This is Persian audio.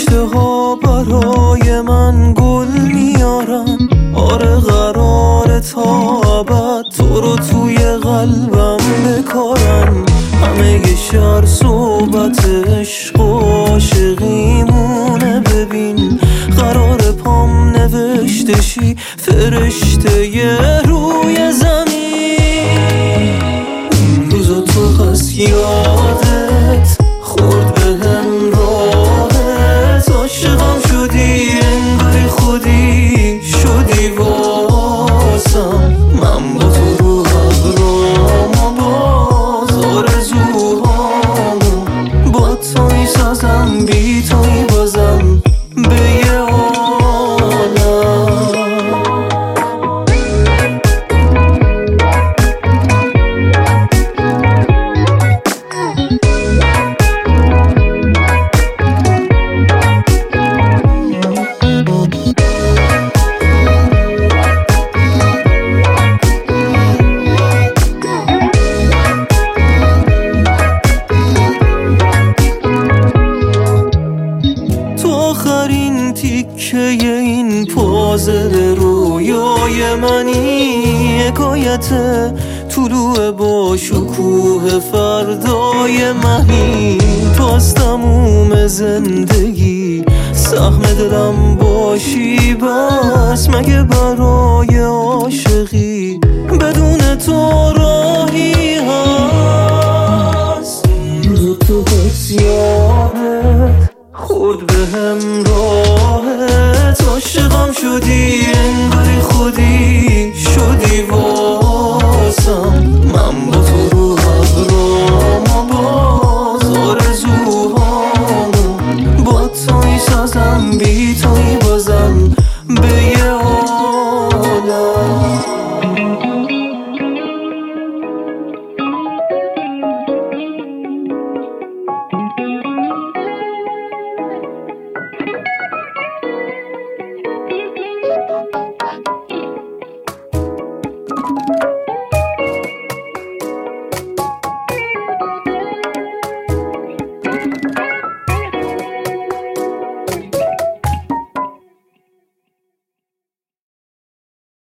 فرشته ها برای من گل میارن. آره قراره تا ابد تو رو توی قلبم بکارن. همه شهر صحبت عشق و عاشقیمونه. ببین قرار پام نوشته شی فرشته روی زمین. این روزا تو هست یادت خورد بهم راحت. عاشقم شدی انگاری خودی شدی واسم. من با تو رو ابرام و باز آرزوهامو با توی سازم بی توی بازم به یه عالم. آخرین تیکه این پازل رویای منی. حکایت طلوع با شکوه فردای مهی. تو از تموم زندگی سهم دلم باشی بس. مگه برای عاشقی بدون تو راهی هست؟ روز تو بس یادت خود بهم راحت. عاشقم شدی انگاری خودی شدی واسم. من با تو